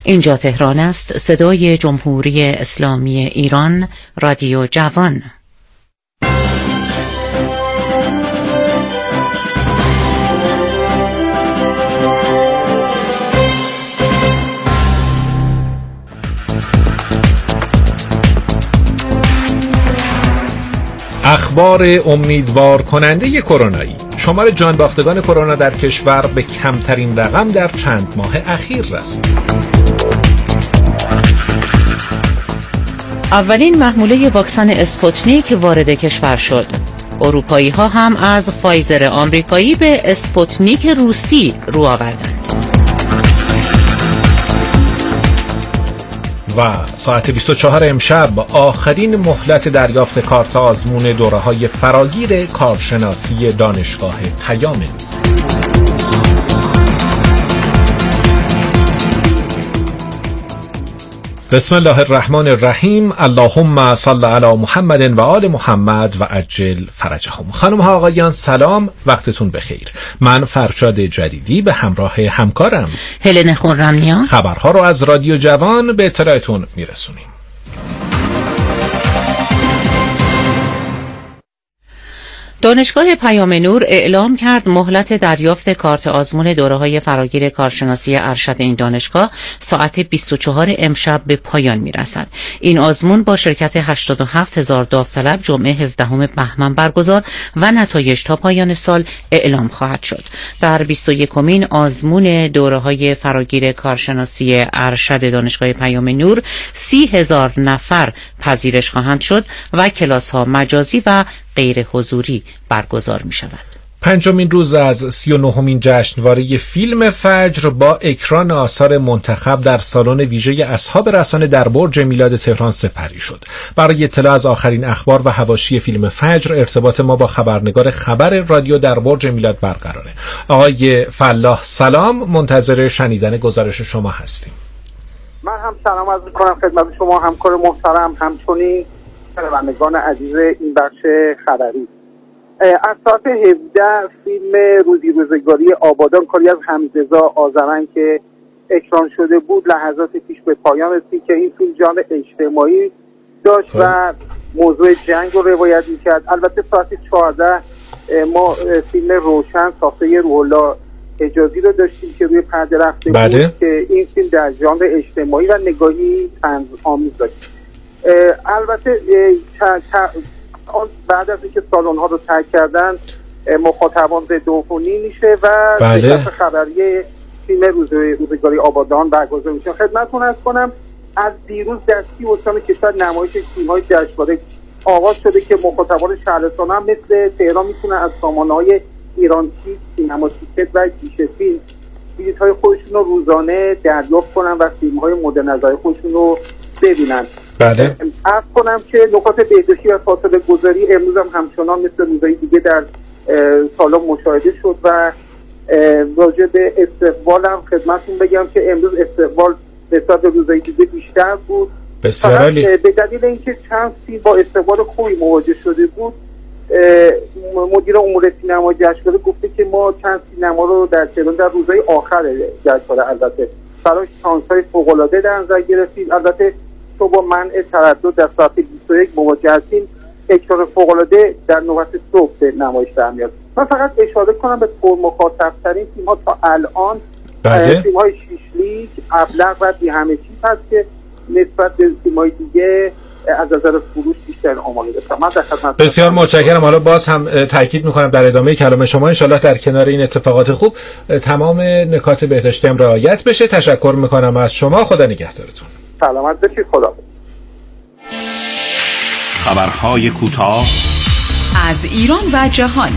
اینجا تهران است، صدای جمهوری اسلامی ایران، رادیو جوان. اخبار امیدوار کننده کرونایی. شمار جانباختگان کرونا در کشور به کمترین رقم در چند ماه اخیر رسید. اولین محموله واکسن اسپوتنیک وارد کشور شد. اروپایی ها هم از فایزر آمریکایی به اسپوتنیک روسی رو آوردند. و ساعت 24 امشب آخرین مهلت دریافت کارت آزمون دوره‌های فراگیر کارشناسی دانشگاه پیام نور. بسم الله الرحمن الرحیم. اللهم صل علی محمد و آل محمد و عجل فرجهم. خانم ها آقایان سلام، وقتتون بخیر. من فرشاد جدیدی به همراه همکارم هلن خرمنیا خبرها رو از رادیو جوان به اطلاعتون میرسونیم. دانشگاه پیام نور اعلام کرد مهلت دریافت کارت آزمون دوره‌های فراگیر کارشناسی ارشد این دانشگاه ساعت 24 امشب به پایان می‌رسد. این آزمون با شرکت 87,000 داوطلب جمعه 17 بهمن برگزار و نتایج تا پایان سال اعلام خواهد شد. در 21مین آزمون دوره‌های فراگیر کارشناسی ارشد دانشگاه پیام نور 30,000 نفر پذیرش خواهند شد و کلاس‌ها مجازی و غیر حضوری برگزار می شود. پنجمین روز از 39مین جشنواره فیلم فجر با اکران آثار منتخب در سالن ویژه اصحاب رسانه در برج میلاد تهران سپری شد. برای اطلاع از آخرین اخبار و حواشی فیلم فجر ارتباط ما با خبرنگار خبر رادیو در برج میلاد برقراره. آقای فلاح سلام، منتظر شنیدن گزارش شما هستیم. من هم سلام عرض می‌کنم خدمت شما همکار محترم، همچنین شنوندگان عزیز این بخش خبری. از ساعت 17 فیلم روزی روزگاری آبادان کاری از حمدرضا آذرنگ که اکران شده بود لحظات پیش به پایان رسید که این فیلم ژانر اجتماعی داشت و موضوع جنگ رو روایت می‌کرد. البته ساعت 14 ما فیلم روشن ساخته روح الله حجازی رو داشتیم که روی پرده رفته بود که این فیلم در ژانر اجتماعی و نگاهی طنزآمیز داشت. البته بعد از اینکه سالن ها رو ترک کردن مخاطبان ضدعفونی میشه و بخش خبری فیلم روزگاری آبادان برگزار میشه. خدمتتون عرض کنم از دیروز در 30 استان کشور نمایش فیلم‌های جشنواره آغاز شده که مخاطبان شهرستان هم مثل تهران میتونن از سامانه‌های ایران تیک، سینما تیکت و گیشه فیلم بلیط‌های خودشون رو روزانه دریافت کنن و فیلم‌های مورد نظر خودشون رو ببینن. بله. عرض کنم که نکات بهداشتی و فاصله گذاری امروز هم همچنان مثل روزهای دیگه در سالن مشاهده شد و راجع به استقبال هم خدمتتون بگم که امروز استقبال نسبت به روزهای دیگه بیشتر بود. بسیار عالی. به دلیل اینکه چند فیلم با استقبال خوبی مواجه شده بود مدیر امور سینما جشنواره گفته که ما چند سینما رو در تهران در روزهای آخر جشنواره البته برای شانس‌های فوق‌العاده در نظر گرفتیم. البته تو با منع تردد در ساعت 21 مواجه هستیم. اکران فوق‌العاده در نوبت صبح به نمایش در میاد. من فقط اشاره کنم به پرمخاطب‌ترین فیلم‌ها تا الان فیلم‌های شیشلیک، ابلق و بی همه چیز هست که نسبت به فیلم‌های دیگه از نظر فروش بیشتر آماده داشتم. من در خدمت. بسیار متشکرم. حالا باز هم تاکید می‌کنم در ادامه کلام شما انشالله در کنار این اتفاقات خوب تمام نکات بهداشتی هم رعایت بشه. تشکر می‌کنم از شما. خدا نگهدارتون. سلامت باشید. خدا. خبرهای کوتاه از ایران و جهان.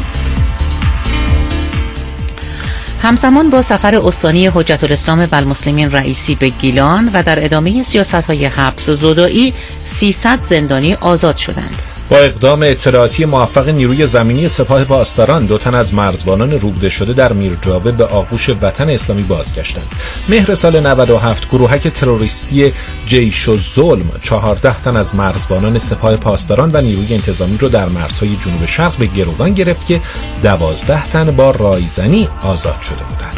همزمان با سفر استانی حجت الاسلام و المسلمین رئیسی به گیلان و در ادامه سیاست‌های حبس زدائی 300 زندانی آزاد شدند. با اقدام اطلاعاتی موفق نیروی زمینی سپاه پاسداران 2 تن از مرزبانان روبوده شده در میرجاوه به آغوش وطن اسلامی بازگشتند. مهر سال 97 گروهک تروریستی جیش الظلم 14 تن از مرزبانان سپاه پاسداران و نیروی انتظامی را در مرزهای جنوب شرق به گروگان گرفت که 12 تن با رایزنی آزاد شده بودند.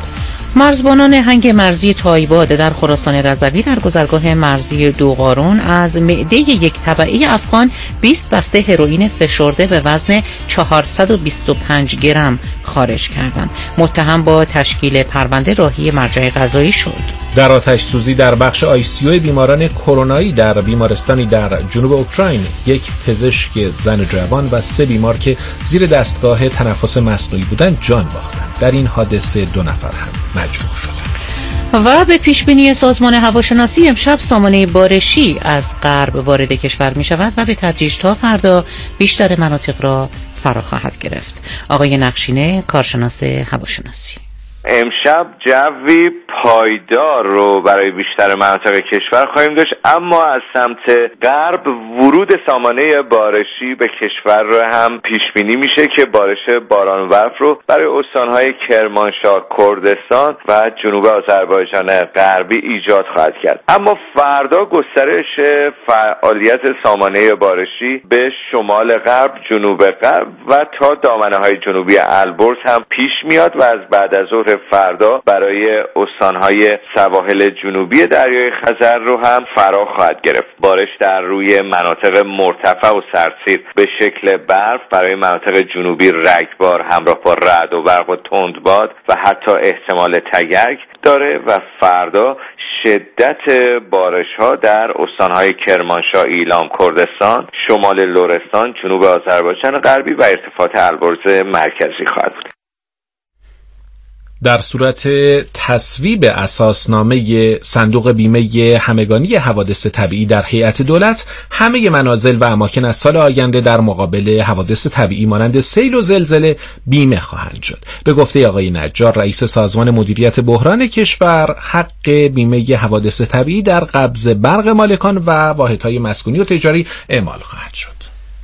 مرزبانان هنگ مرزی تایباد در خراسان رضوی در گذرگاه مرزی دوقارون از معده یک تبعی افغان 20 بسته هروئین فشرده به وزن 425 گرم خارج کردند. متهم با تشکیل پرونده راهی مرجع قضایی شد. در آتش سوزی در بخش ICU بیماران کرونایی در بیمارستانی در جنوب اوکراین، یک پزشک زن جوان و 3 بیمار که زیر دستگاه تنفس مصنوعی بودند جان باختند. در این حادثه 2 نفر هم مجروح شدند. و به پیشبینی سازمان هواشناسی امشب سامانه بارشی از غرب وارد کشور می شود و به تدریج تا فردا بیشتر مناطق را فرا خواهد گرفت. آقای نقشینه، کارشناس هواشناسی: امشب جوی پایدار رو برای بیشتر مناطق کشور خواهیم داشت، اما از سمت غرب ورود سامانه بارشی به کشور رو هم پیش بینی میشه که بارش بارانورف رو برای استانهای کرمانشاه، کردستان و جنوب آذربایجان غربی ایجاد خواهد کرد. اما فردا گسترش فعالیت سامانه بارشی به شمال غرب، جنوب غرب و تا دامنه‌های جنوبی البرز هم پیش میاد و از بعد از ظهر فردا برای استانهای سواحل جنوبی دریای خزر رو هم فرا خواهد گرفت. بارش در روی مناطق مرتفع و سردسیر به شکل برف برای مناطق جنوبی رگبار همراه با رعد و برق و تندباد و حتی احتمال تگرگ داره و فردا شدت بارش‌ها در استانهای کرمانشاه، ایلام، کردستان، شمال لرستان، جنوب آذربایجان غربی و ارتفاعات البرز مرکزی خواهد بود. در صورت تصویب اساسنامه صندوق بیمه همگانی حوادث طبیعی در هیئت دولت، همه منازل و اماکن از سال آینده در مقابل حوادث طبیعی مانند سیل و زلزله بیمه خواهند شد. به گفته آقای نجار، رئیس سازمان مدیریت بحران کشور، حق بیمه حوادث طبیعی در قبض برق مالکان و واحدهای مسکونی و تجاری اعمال خواهد شد.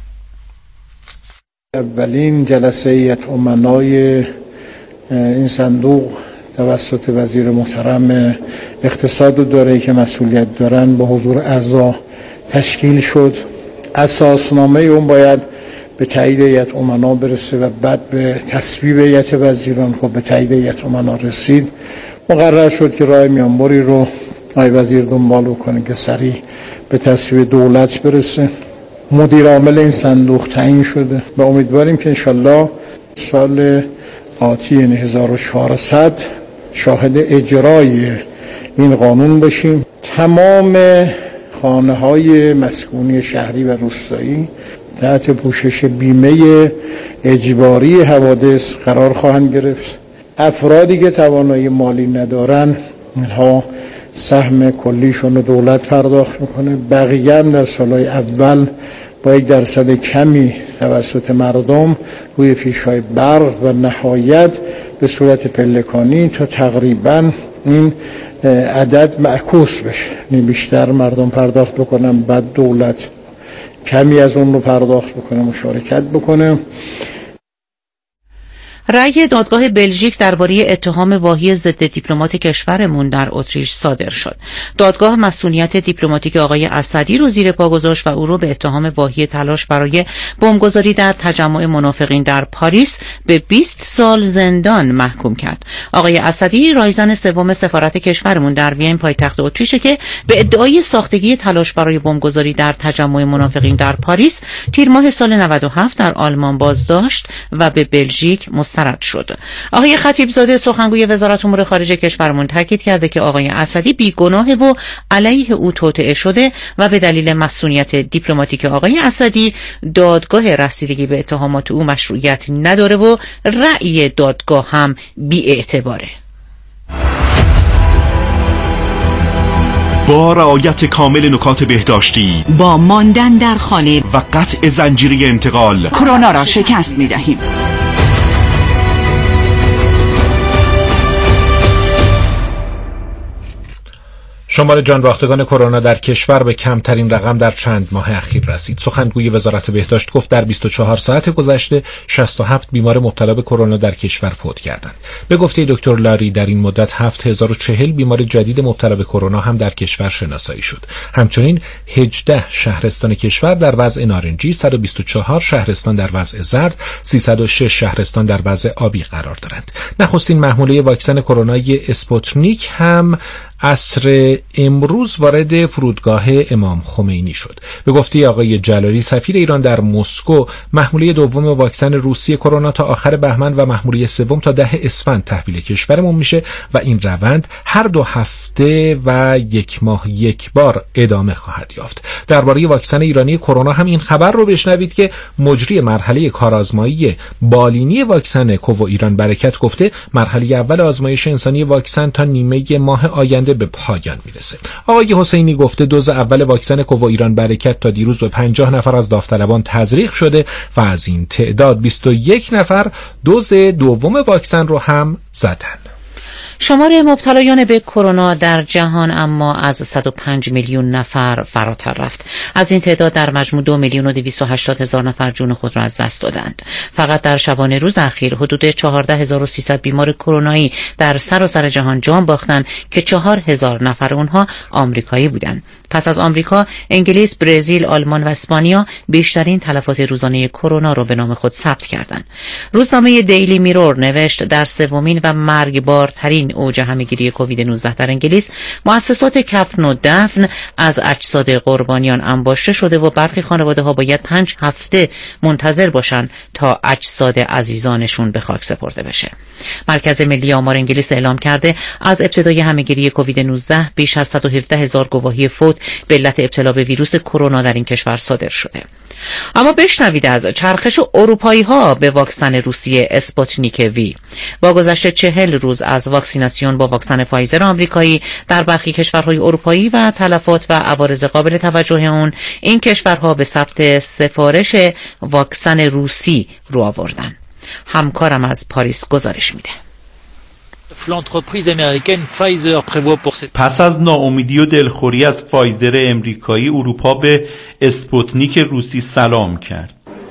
اولین جلسه هیئت امنای این صندوق توسط وزیر محترم اقتصاد و دارایی که مسئولیت دارن با حضور اعضا تشکیل شد. اساسنامه اون باید به تایید هیئت امنا برسه و بعد به تصویب هیئت وزیران. خب به تایید هیئت امنا رسید، مقرر شد که راه میانبری رو آقای وزیر دنبال بکنه که سریع به تصویب دولت برسه. مدیر عامل این صندوق تعیین شده و امیدواریم که انشالله سال آتی یعنی 1400 شاهد اجرای این قانون بشیم. تمام خانه‌های مسکونی شهری و روستایی تحت پوشش بیمه اجباری حوادث قرار خواهند گرفت. افرادی که توانایی مالی ندارن، اینها سهم کلیشون رو دولت پرداخت میکنه. بقیه هم در سالهای اول با 1% کمی توسط مردم روی پیش‌های برق و نهایت به صورت پلکانی تا تقریبا این عدد معکوس بشه، یعنی بیشتر مردم پرداخت بکنن، بعد دولت کمی از اون رو پرداخت بکنه، مشارکت بکنه. رأی دادگاه بلژیک درباره اتهام واهی ضد دیپلمات کشورمون در اتریش صادر شد. دادگاه مسئولیت دیپلماتیک آقای اسدی رو زیر پا گذاشت و او رو به اتهام واهی تلاش برای بمبگذاری در تجمع منافقین در پاریس به 20 سال زندان محکوم کرد. آقای اسدی رایزن سوم سفارت کشورمون در وین پایتخت اتریشه که به ادعای ساختگی تلاش برای بمبگذاری در تجمع منافقین در پاریس تیر ماه سال 97 در آلمان بازداشت و به بلژیک مسترد شد. آقای خطیبزاده سخنگوی وزارت امور خارجه کشورمون تاکید کرده که آقای اسدی بیگناه و علیه او توطئه شده و به دلیل مسئولیت دیپلماتیک آقای اسدی دادگاه رسیدگی به اتهامات او مشروعیت نداره و رأی دادگاه هم بی‌اعتباره. با رعایت کامل نکات بهداشتی، با ماندن در خانه و قطع زنجیره انتقال، کرونا را شکست می‌دهیم. شمار جانباختگان کرونا در کشور به کمترین رقم در چند ماه اخیر رسید. سخنگوی وزارت بهداشت گفت در 24 ساعت گذشته 67 بیمار مبتلا به کرونا در کشور فوت کردند. به گفته دکتر لاری در این مدت 7040 بیمار جدید مبتلا به کرونا هم در کشور شناسایی شد. همچنین 18 شهرستان کشور در وضع نارنجی، 124 شهرستان در وضع زرد، 306 شهرستان در وضع آبی قرار دارند. نخستین محموله واکسن کرونای اسپوتنیک هم عصر امروز وارد فرودگاه امام خمینی شد. به گفته آقای جلالی سفیر ایران در مسکو، محموله دوم واکسن روسی کرونا تا آخر بهمن و محموله سوم تا 10 اسفند تحویل کشورمون میشه و این روند هر 2 هفته و 1 ماه یک بار ادامه خواهد یافت. درباره واکسن ایرانی کرونا هم این خبر رو بشنوید که مجری مرحله کارآزمایی بالینی واکسن کوو ایران برکت گفته مرحله اول آزمایش انسانی واکسن تا نیمه ماه آینده به پایان میرسه. آقای حسینی گفته دوز اول واکسن کوو ایران برکت تا دیروز به 50 نفر از داوطلبان تزریق شده و از این تعداد 21 نفر دوز دوم واکسن رو هم زدن. شمار مبتلایان به کرونا در جهان اما از 105 میلیون نفر فراتر رفت. از این تعداد در مجموع 2,280,000 نفر جون خود را از دست دادند. فقط در شبانه روز اخیر حدود 14,300 بیمار کرونایی در سراسر جهان جان باختند که 4,000 نفر اونها آمریکایی بودند. پس از آمریکا، انگلیس، برزیل، آلمان و اسپانیا بیشترین تلفات روزانه کرونا را به نام خود ثبت کردند. روزنامه دیلی میرور نوشت در سومین و مرگبارترین اوج همه‌گیری کووید 19 در انگلیس، مؤسسات کفن و دفن از اجساد قربانیان انباشته شده و برخی خانواده‌ها باید 5 هفته منتظر باشند تا اجساد عزیزانشون به خاک سپرده بشه. مرکز ملی آمار انگلیس اعلام کرده از ابتدای همه‌گیری کووید 19 بیش از 117,000 گواهی فوت به علت ابتلا به ویروس کرونا در این کشور صادر شده. اما بشنوید از چرخش اروپایی ها به واکسن روسی اسپوتنیک وی. با گذشت 40 روز از واکسیناسیون با واکسن فایزر آمریکایی در برخی کشورهای اروپایی و تلفات و عوارض قابل توجه اون، این کشورها به ثبت سفارش واکسن روسی رو آوردن. همکارم از پاریس گزارش میده. پس از ناامیدی و دلخوری از فایزر امریکایی، اروپا به اسپوتنیک روسی سلام کرد.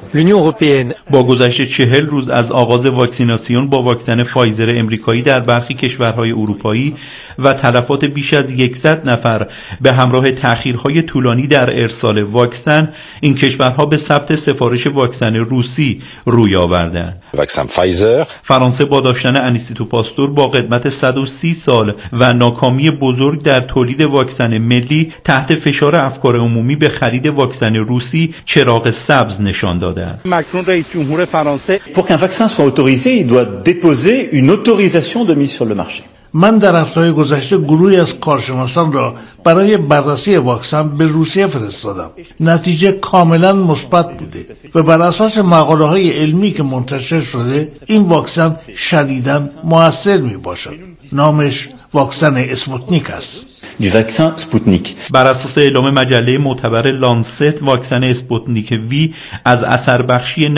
با گذشت 40 روز از آغاز واکسیناسیون با واکسن فایزر امریکایی در برخی کشورهای اروپایی و تلفات بیش از 100 نفر به همراه تأخیرهای طولانی در ارسال واکسن، این کشورها به ثبت سفارش واکسن روسی روی آوردند. واکسن فایزر فرانسه با داشتن انیستیتو پاستور با قدمت 130 سال و ناکامی بزرگ در تولید واکسن ملی تحت فشار افکار عمومی به خرید واکسن روسی چراغ سبز نشان داده. مکرون رئیس جمهور فرانسه Pour qu'un vaccin soit autorisé, il doit déposer une autorisation de mise sur le marché. من در هفته‌های گذشته گروهی از کارشناسان را برای بررسی واکسن به روسیه فرستادم. نتیجه کاملا مثبت بوده و بر اساس مقاله‌های علمی که منتشر شده این واکسن شدیداً مؤثر میباشد. نامش واکسن اسپوتنیک است. Du vaccin Sputnik. بر اساس اعلام مجله معتبر لانست، واکسن اسپوتنیک وی از اثر بخشی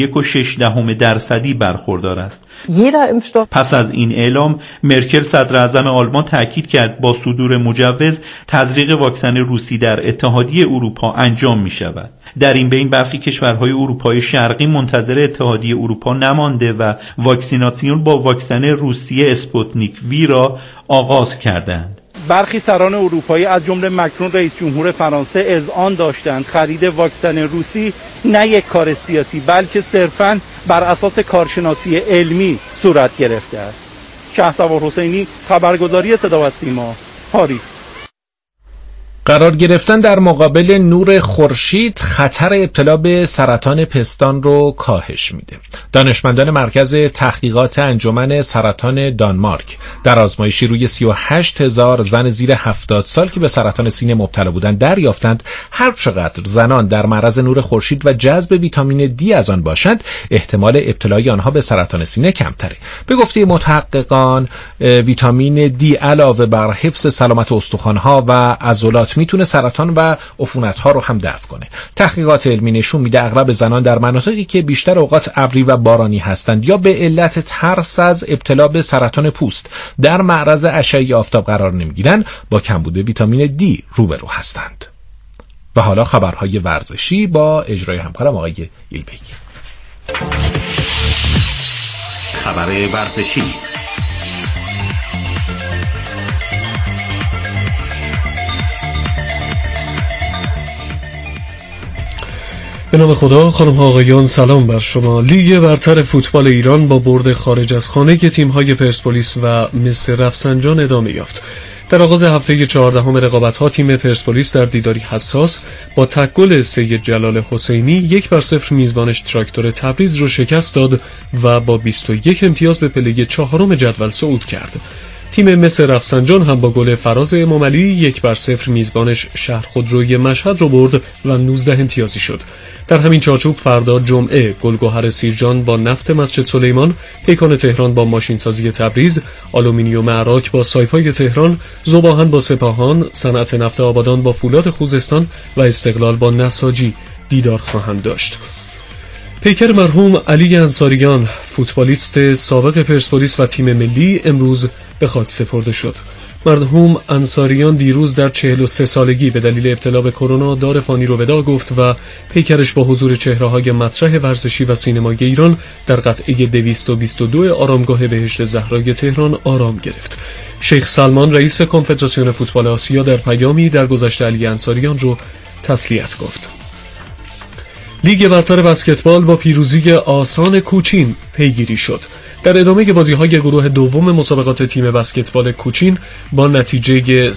91.6% برخوردار است. پس از این اعلام، مرکل صدر اعظم آلمان تاکید کرد با صدور مجوز تزریق واکسن روسی در اتحادیه اروپا انجام می شود. در این بین برخی کشورهای اروپای شرقی منتظر اتحادیه اروپا نمانده و واکسیناسیون با واکسن روسی اسپوتنیک وی را آغاز کردند. برخی سران اروپایی از جمله مکرون رئیس جمهور فرانسه اذعان داشتند خرید واکسن روسی نه یک کار سیاسی بلکه صرفاً بر اساس کارشناسی علمی صورت گرفته است. شهسوار حسینی، خبرگزاری صدا و سیما، پاریس. قرار گرفتن در مقابل نور خورشید خطر ابتلا به سرطان پستان رو کاهش میده. دانشمندان مرکز تحقیقات انجمن سرطان دانمارک در آزمایشی روی 38,000 زن زیر 70 سال که به سرطان سینه مبتلا بودند دریافتند هر چقدر زنان در معرض نور خورشید و جذب ویتامین دی از آن باشند، احتمال ابتلای آنها به سرطان سینه کمتره. به گفته متحققان، ویتامین دی علاوه بر حفظ سلامت استخوان‌ها و عضلات فوت میتونه سرطان و عفونت‌ها رو هم دفع کنه. تحقیقات علمی نشون میده اغلب زنان در مناطقی که بیشتر اوقات ابری و بارانی هستند یا به علت ترس از ابتلا به سرطان پوست در معرض اشعه آفتاب قرار نمیگیرن با کمبود ویتامین دی روبرو هستند. و حالا خبرهای ورزشی با اجرای همکارم آقای ایلبگی. خبر ورزشی. به نام خدا، خانم ها آقایان، سلام بر شما. لیگ برتر فوتبال ایران با برد خارج از خانه که تیم‌های پرسپولیس و مس رفسنجان ادامه یافت. در آغاز هفته 14 رقابت‌ها تیم پرسپولیس در دیداری حساس با تک گل سید جلال حسینی 1-0 میزبانش تراکتور تبریز رو شکست داد و با 21 امتیاز به پله 4 جدول صعود کرد. تیم مس رفسنجان هم با گل فراز امامعلی 1-0 میزبانش شهر خودروی مشهد رو برد و 19 امتیازی شد. در همین چارچوب فردا جمعه گلگهر سیرجان با نفت مسجد سلیمان، پیکان تهران با ماشینسازی تبریز، آلومینیوم عراق با سایپای تهران، ذوباهن با سپاهان، صنعت نفت آبادان با فولاد خوزستان و استقلال با نساجی دیدار خواهند داشت. پیکر مرحوم علی انصاریان، فوتبالیست سابق پرسپولیس و تیم ملی، امروز به خاک سپرده شد. مرحوم انصاریان دیروز در 43 سالگی به دلیل ابتلا به کرونا دار فانی رو ودا گفت و پیکرش با حضور چهره‌های مطرح ورزشی و سینمایی ایران در قطعه 222 آرامگاه بهشت زهرای تهران آرام گرفت. شیخ سلمان رئیس کنفدراسیون فوتبال آسیا در پیامی درگذشت علی انصاریان رو تسلیت گفت. لیگ برتر بسکتبال با پیروزی آسان کوچین پیگیری شد. در ادامه بازی‌های گروه دوم مسابقات تیم بسکتبال کوچین با نتیجه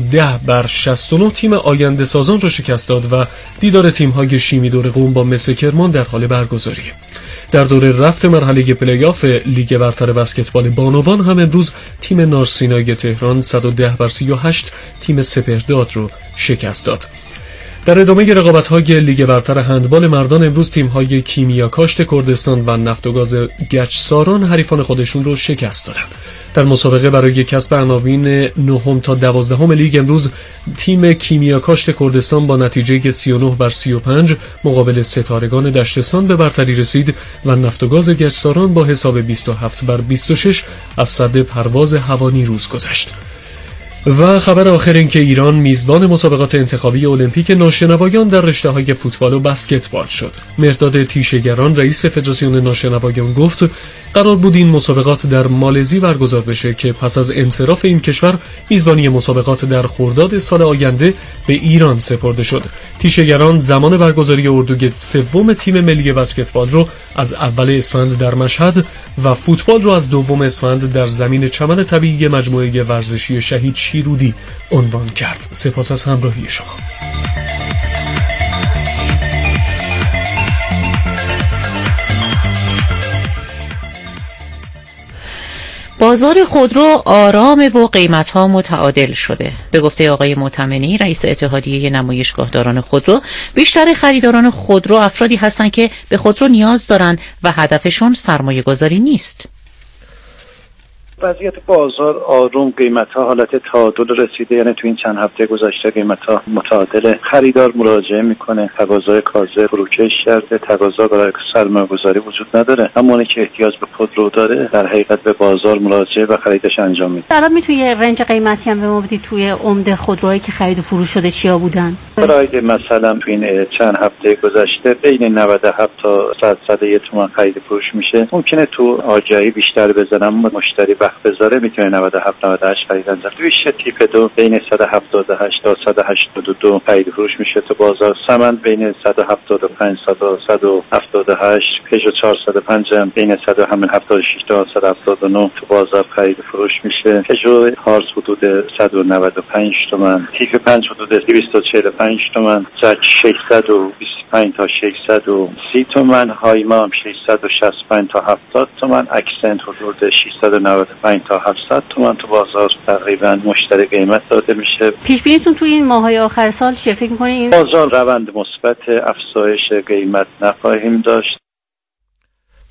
110-69 تیم آینده سازان را شکست داد و دیدار تیم‌های شیمیدور قم با مس کرمان در حال برگزاری. در دور رفت مرحله پلی‌آف لیگ برتر بسکتبال بانوان هم امروز تیم نارسینای تهران 110-38 تیم سپهرداد را شکست داد. در ادامه رقابت‌های لیگ برتر هندبال مردان امروز تیم‌های کیمیا کاشت کردستان و نفت و گاز گچساران حریفان خودشون رو شکست دادند. در مسابقه برای کسب عناوین 9 تا 12 لیگ امروز تیم کیمیا کاشت کردستان با نتیجه 39-35 مقابل ستارگان دشتستان به برتری رسید و نفت و گاز گچساران با حساب 27-26 از صد پرواز هوانیروز گذشت. و خبر آخر این که ایران میزبان مسابقات انتخابی المپیک ناشنوایان در رشته‌های فوتبال و بسکتبال شد. مرداد تیشه‌گران رئیس فدراسیون ناشنوایان گفت قرار بود این مسابقات در مالزی برگزار بشه که پس از انصراف این کشور میزبانی مسابقات در خرداد سال آینده به ایران سپرده شد. تیشه‌گران زمان برگزاری اردوی سوم تیم ملی بسکتبال رو از اول اسفند در مشهد و فوتبال رو از دوم اسفند در زمین چمن طبیعی مجموعه ورزشی شهید شیرودی عنوان کرد. سپاس از همراهی شما. بازار خودرو آرام و قیمت‌ها متعادل شده. به گفته آقای معتمنی رئیس اتحادیه نمایشگاهداران خودرو، بیشتر خریداران خودرو افرادی هستند که به خودرو نیاز دارن و هدفشون سرمایه‌گذاری نیست. وضعیت بازار آروم، قیمت‌ها حالت تعادل رسیده، یعنی تو این چند هفته گذشته قیمت‌ها متعادله. خریدار مراجعه میکنه، تقاضای کاذب فروکش کرده، تقاضا برای سرمایه‌گذاری وجود نداره، اما اونی که احتیاج به خودرو داره در حقیقت به بازار مراجعه و خریدش انجام میده. الان میتونی یه رنج قیمتی هم به ما بدید توی عمده خودروهایی که خرید و فروش شده چیا بودن؟ برای مثلا تو این چند هفته گذشته بین 97 تا 101 تومان خرید و فروش میشه. ممکنه تو آگهی بیشتر بزنم، مشتری بذاره میتونه 97-98 خرید انجام. ریشه تیپ 2 بین 178 تا 182 خرید فروش میشه تو بازار. سمن بین 175 تا 178. پژو 405 بین 176 تا 179 تو بازار خرید فروش میشه. پژو هارس حدود 195 تومن. تیپ 5 حدود 245 تومن. زک 625 تا 630 تومن. هایما 665 تا 70 تومن. اکسنت حدود 695 تا 700 تومان تو بازار تقریبا مشتری قیمت داده میشه. پیش بینیتون توی این ماهای آخر سال چیه فکر می‌کنید؟ بازار روند مثبت افزایش قیمت نخواهیم داشت.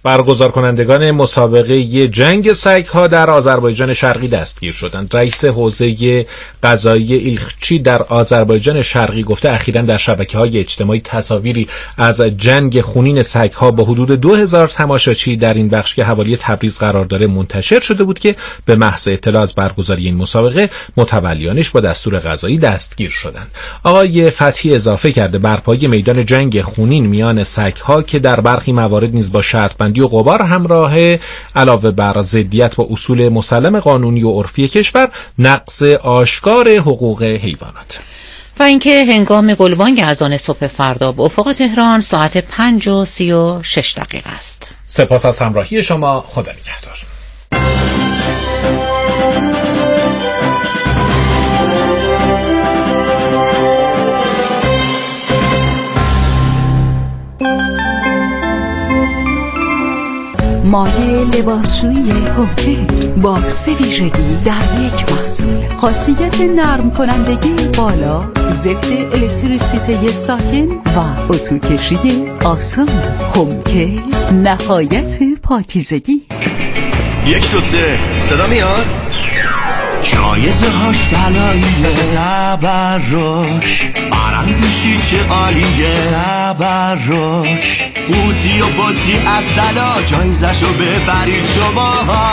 برگزار کنندگان مسابقه جنگ سگ‌ها در آذربایجان شرقی دستگیر شدند. رئیس حوزه قضایی ایلخچی در آذربایجان شرقی گفته اخیراً در شبکه‌های اجتماعی تصاویری از جنگ خونین سگ‌ها با حدود 2000 تماشاچی در این بخش که حوالی تبریز قرار داره منتشر شده بود که به محض اطلاع از برگزاری این مسابقه متولیانش با دستور قضایی دستگیر شدند. آقای فتحی اضافه کرده برپایی میدان جنگ خونین میان سگ‌ها که در برخی موارد نیز با شرطبندی و غبار همراهه، علاوه بر ضدیت با اصول مسلم قانونی و عرفی کشور، نقض آشکار حقوق حیوانات. و اینکه هنگام گلبانگ اذان صبح فردا به افق تهران ساعت 5:36 است. سپاس از همراهی شما. خدا نگهدار. مایه لباسشویی هوکه با 3 ویژگی در یک محصول. خاصیت نرم کنندگی بالا، ضد الکتریسیته ساکن و اتوکشی آسان. هوکه نهایت پاکیزگی. 1 2 3 صدا میاد؟ جایزه هاش طلاییه، تبرک آرنگوشی چه عالیه، تبرک قوطی و باطی از طلا، جایزشو ببرید شما.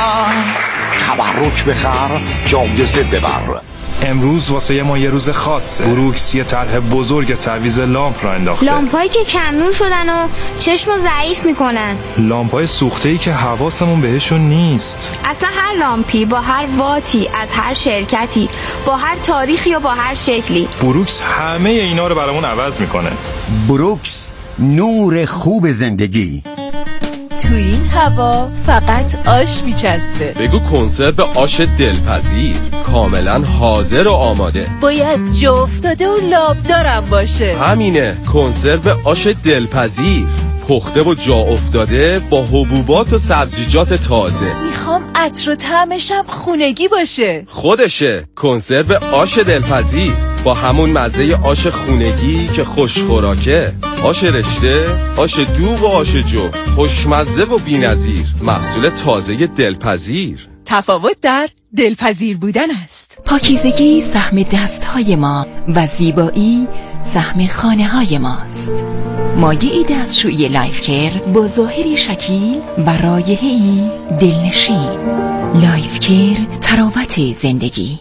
تبرک بخر، جایزه ببر. امروز واسه ما یه روز خاصه. بروکس یه طرح بزرگ تعویض لامپ را انداخته. لامپایی که کمنون شدن و چشمو ضعیف میکنن. لامپای سوخته‌ای که حواسمون بهشون نیست. اصلا هر لامپی با هر واتی از هر شرکتی با هر تاریخی و با هر شکلی، بروکس همه اینا رو برامون عوض میکنه. بروکس، نور خوب زندگی. تو این هوا فقط آش میچسبه. بگو کنسرو آش دلپذیر، کاملا حاضر و آماده. باید جا افتاده و لابدارم باشه. همینه، کنسرو آش دلپذیر، پخته و جا افتاده با حبوبات و سبزیجات تازه. میخوام عطر و طعمشم خونگی باشه. خودشه، کنسرو آش دلپذیر با همون مزه آش خونگی که خوشخوراکه. آش رشته، آش دوغ و آش جو، خوشمزه و بی‌نظیر، محصول تازه دلپذیر. تفاوت در دلپذیر بودن است. پاکیزگی سهم دستهای ما و زیبایی سهم خانه های ماست. مایعی دستشویی لایف کیر با ظاهری شکیل و رایحه‌ای دلنشین. لایف کیر، تراوت زندگی.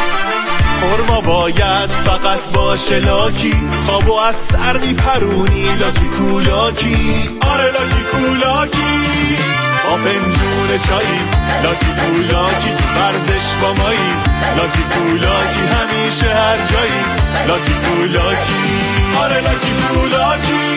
خورما باید فقط باشه لاکی، خوابو از سر میپرونی لاکی کولاکی. آره لاکی کولاکی، با پنجون چایی لاکی کولاکی، تو ورزش با مایی لاکی کولاکی، همیشه هر جایی لاکی کولاکی. آره لاکی کولاکی.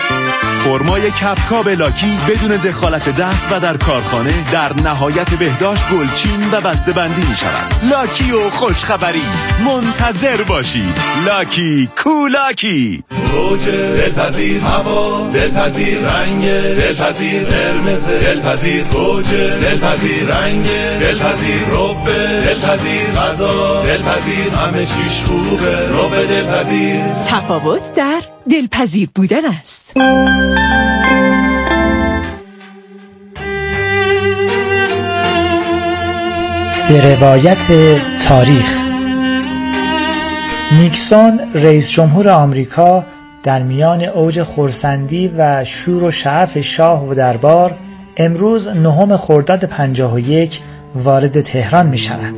خرمای کپکاب لاکی بدون دخالت دست و در کارخانه در نهایت بهداشت گلچین و بسته بندی می شود. لاکی و خوشخبری منتظر باشید. لاکی کولاکی. روج دلپذیر، هوا دلپذیر، رنگ دلپذیر، قرمز دلپذیر، روج دلپذیر، رنگ دلپذیر، رب دلپذیر، غذا دلپذیر، همه چیش خوبه، رب دلپذیر. تفاوت در دلپذیر بودن است. به روایت تاریخ، نیکسون رئیس جمهور آمریکا در میان اوج خرسندی و شور و شعف شاه و دربار امروز 9 خرداد 51 وارد تهران می شود.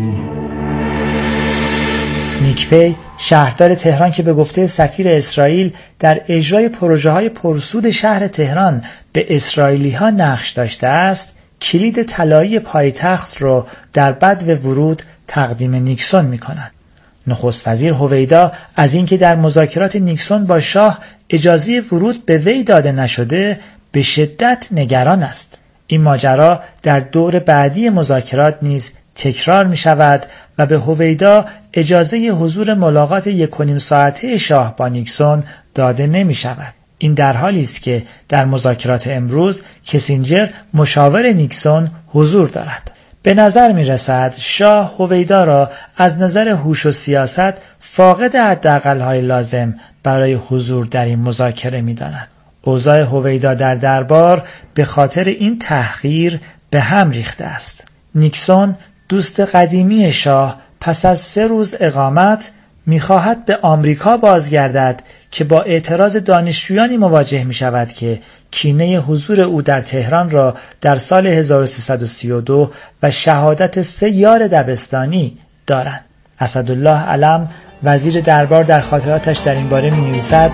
نیک پی، شهردار تهران که به گفته سفیر اسرائیل در اجرای پروژه‌های پرسود شهر تهران به اسرائیلی‌ها نقش داشته است، کلید طلایی پایتخت را در بدو ورود تقدیم نیکسون می‌کند. نخست وزیر هویدا از اینکه در مذاکرات نیکسون با شاه اجازه ورود به وی داده نشده به شدت نگران است. این ماجرا در دور بعدی مذاکرات نیز تکرار می شود و به هویدا اجازه حضور ملاقات 1.5 ساعته شاه با نیکسون داده نمی شود. این در حالی است که در مذاکرات امروز کسینجر مشاور نیکسون حضور دارد. به نظر می رسد شاه هویدا را از نظر هوش و سیاست فاقد حداقل‌های لازم برای حضور در این مذاکره می داند. اوضاع هویدا در دربار به خاطر این تحقیر به هم ریخته است. نیکسون دوست قدیمی شاه پس از 3 روز اقامت می‌خواهد به آمریکا بازگردد که با اعتراض دانشجویانی مواجه می‌شود که کینه حضور او در تهران را در سال 1332 و شهادت 3 یار دبستانی دارند. اسدالله علم وزیر دربار در خاطراتش در این باره می‌نویسد: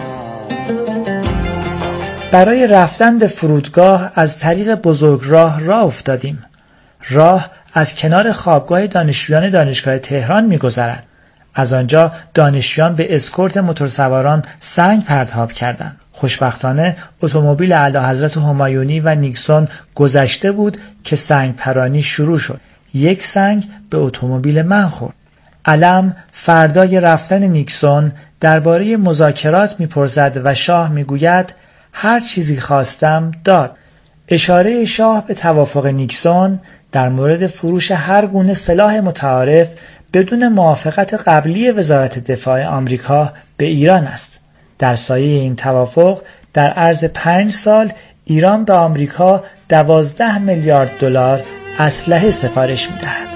برای رفتن به فرودگاه از طریق بزرگراه راه افتادیم. راه از کنار خوابگاه دانشجویان دانشگاه تهران می‌گذرد. از آنجا دانشجویان به اسکورت موتورسواران سنگ پرتاب کردند. خوشبختانه اتومبیل اعلیحضرت همایونی و نیکسون گذشته بود که سنگ پرانی شروع شد. 1 سنگ به اتومبیل من خورد. علم فردای رفتن نیکسون درباره مذاکرات می‌پرسد و شاه می‌گوید هر چیزی خواستم داد. اشاره شاه به توافق نیکسون در مورد فروش هر گونه سلاح متعارف بدون موافقت قبلی وزارت دفاع آمریکا به ایران است. در سایه این توافق در عرض 5 سال ایران به آمریکا 12 میلیارد دلار اسلحه سفارش می‌دهد.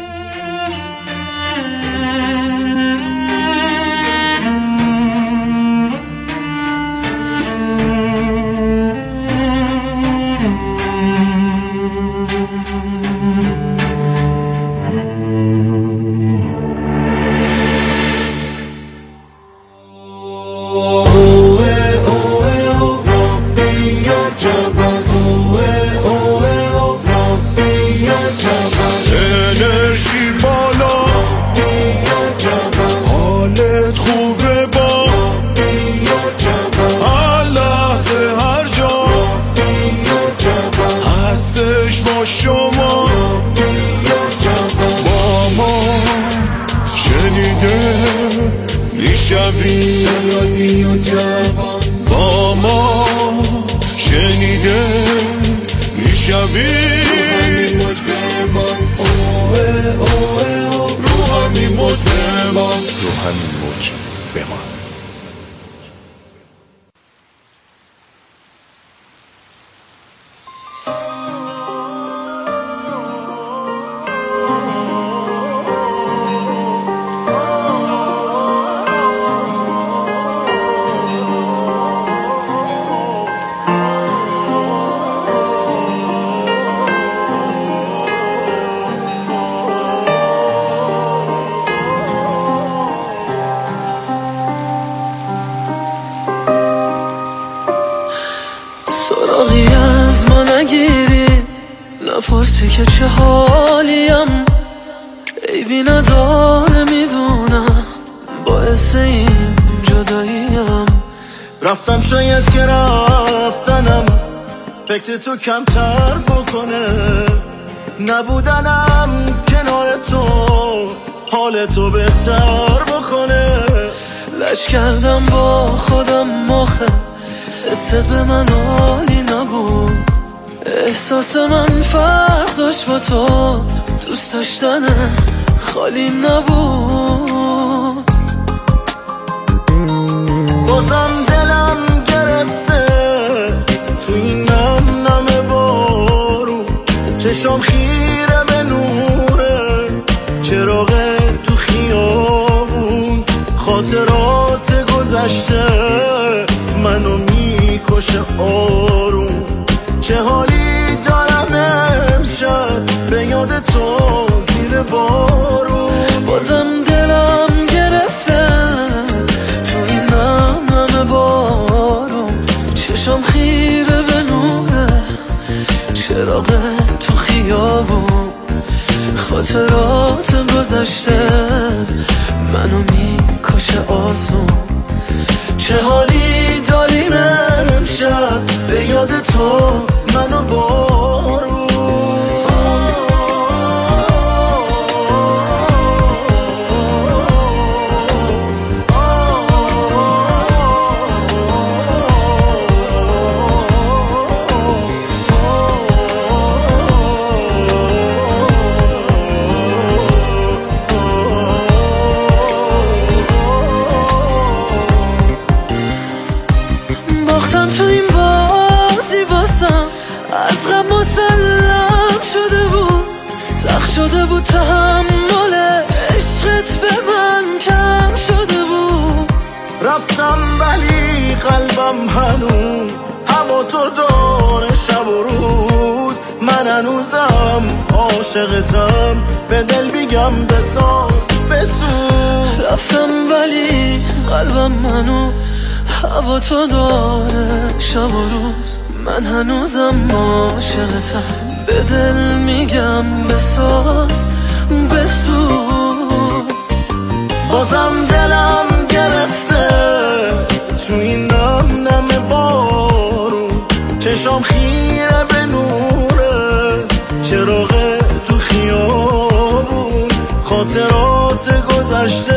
نپرسی که چه حالیم، عیبی نداره میدونم، باعث این جداییم. رفتم شاید که رفتنم فکر تو کمتر بکنه، نبودنم کنار تو حال تو بهتر بکنه. لج کردم با خودم آخه حست به من عالی نبود، احساس من فرق داشت با تو، دوست داشتن خالی نبود. بازم دلم گرفته تو این نم نم بارون، چشام خیره به نوره چراغ تو خیابون، خاطرات گذشته منو میکشه آروم. چه حالی دارم امشب به یاد تو زیر بارون. بازم دلم گرفته تو این نم نم بارون، چشم خیره به نوره چراغ تو خیابون، خاطرات گذشته منو میکشه آسون. چه حالی داریم امشب به یاد تو منو بارون. باختم تو این بار تحمل عشقت به من کم شده بود. رفتم ولی قلبم هنوز هوا تو داره شب و روز. من هنوزم عاشقتم، به دل میگم بساز بسوز. رفتم ولی قلبم هنوز هوا تو داره شب و روز. من هنوزم عاشقتم، به دل میگم بساز بسوز. بازم دلم گرفته تو این نم نم بارون. چشام خیره به نوره چراغ تو خیابون. خاطرات گذشته